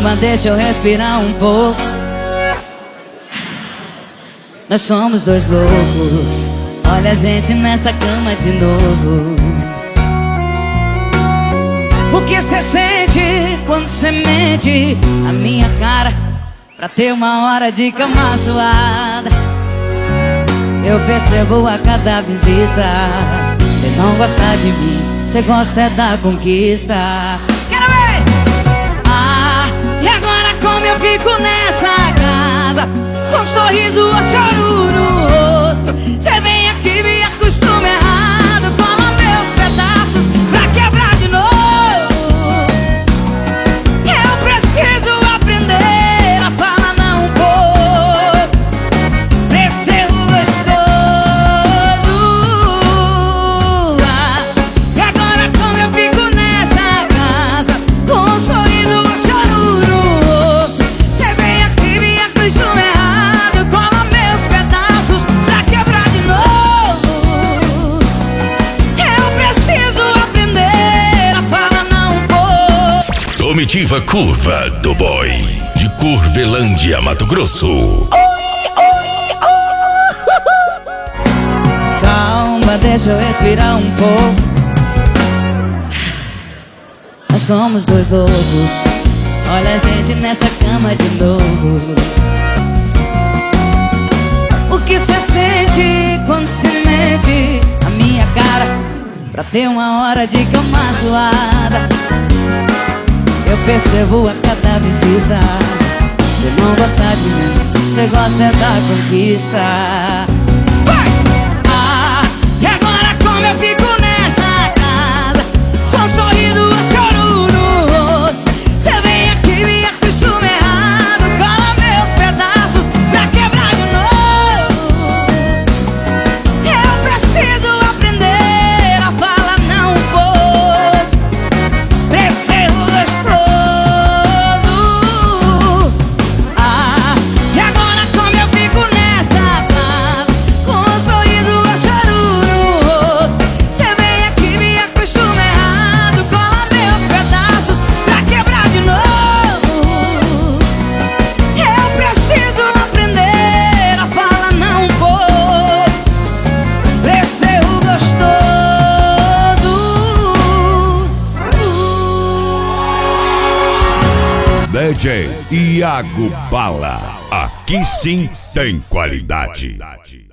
Calma, deixa eu respirar um pouco. Nós somos dois loucos. Olha a gente nessa cama de novo. O que cê sente quando cê mente a minha cara pra ter uma hora de cama suada? Eu percebo a cada visita. Cê não gosta de mim, cê gosta é da conquista. Quero ver! Ah, e agora como eu fico nessa casa, com um sorriso ou choro no rosto? Cê vem aqui, me acostuma errado, cola meus pedaços pra quebrar de novo. Eu preciso aprender a falar não um pouco pra esse gostoso. Ah, e agora como eu fico nessa casa, com um sorriso ou choro no rosto? Cê vem aqui, me acostuma errado, cola meus pedaços pra quebrar de novo. Eu preciso aprender a falar não um pouco. Comitiva Curva do Boy, de Curvelândia, Mato Grosso. Calma, deixa eu respirar um pouco. Nós somos dois loucos. Olha a gente nessa cama de novo. O que cê sente quando se mente a minha cara pra ter uma hora de cama suada? Eu percebo a cada visita. Cê não gosta de mim, cê gosta é da conquista. Vai! Ah, e agora como eu fico nessa casa, com um sorriso ou choro no rosto? Cê vem aqui, me acostuma errado, cola meus pedaços pra quebrar de novo. Eu preciso aprender a falar não um pouco pra ser gostoso. Ah, e agora como eu fico nessa casa, com um sorriso ou choro no rosto? Cê vem aqui, me acostuma errado, cola meus pedaços pra quebrar de novo. Eu preciso aprender a falar não um pouco pra ser gostoso. DJ Iago Bala, aqui sim tem qualidade.